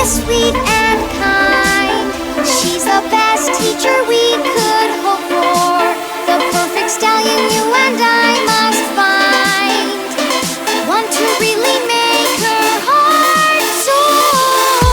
sweet and kind. She's the best teacher we could hope for. The perfect stallion you and I must find. One to really make her heart soar.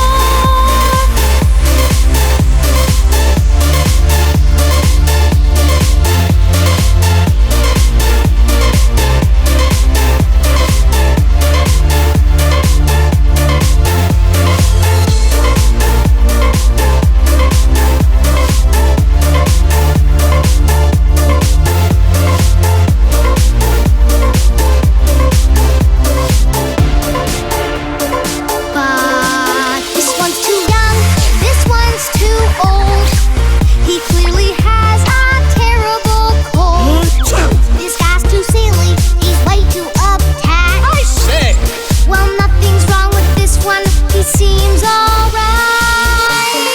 Seems alright.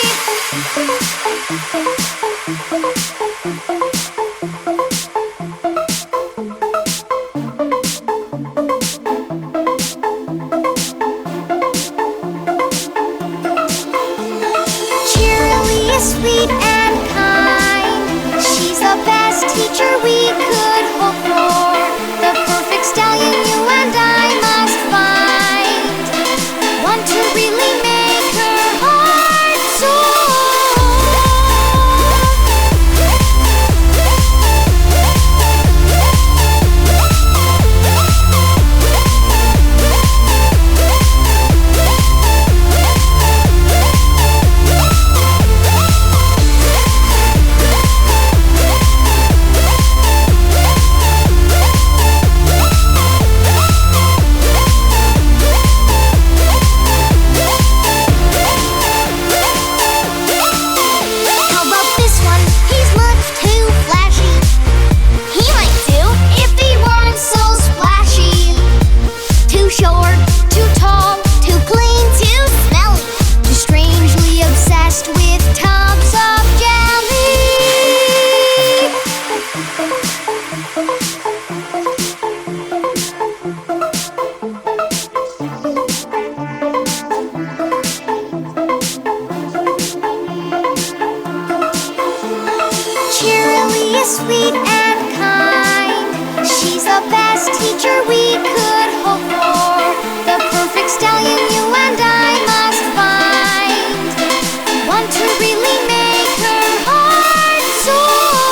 Cheerily is sweet and kind. She's the best teacher we could hope for. The perfect stallion you and I must find. One to really make her heart soar. Sweet and kind. She's the best teacher we could hope for. The perfect stallion you and I must find. One to really make her heart soar.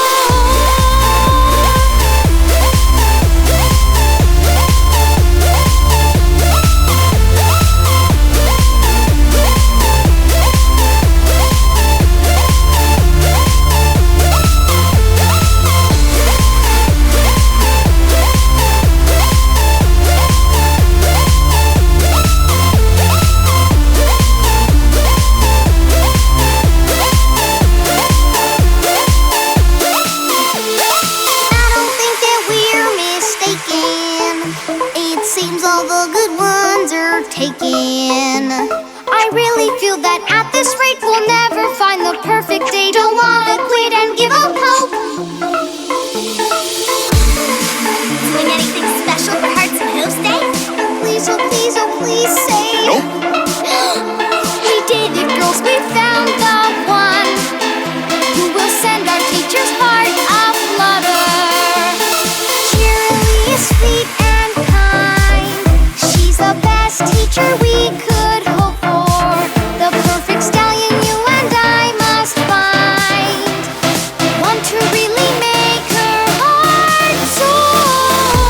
Seems all the good ones are taken. I really feel that at this rate we'll never find the perfect date. Don't wanna quit and give up hope. Doing anything special for Hearts and Hooves Day? Please, oh please, oh please say. Nope. We did it, girls, we found the one who will send our teacher's heart a flutter. Cheerily is sweet and the best teacher we could hope for. The perfect stallion you and I must find. One to really make her heart soar.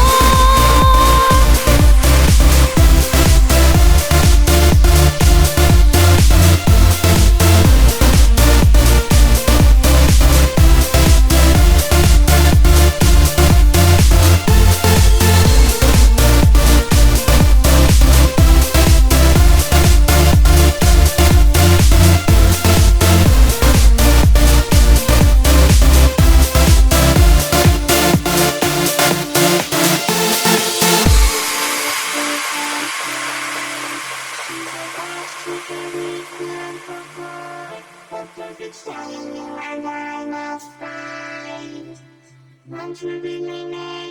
perfect stallion you and I must find. One to really make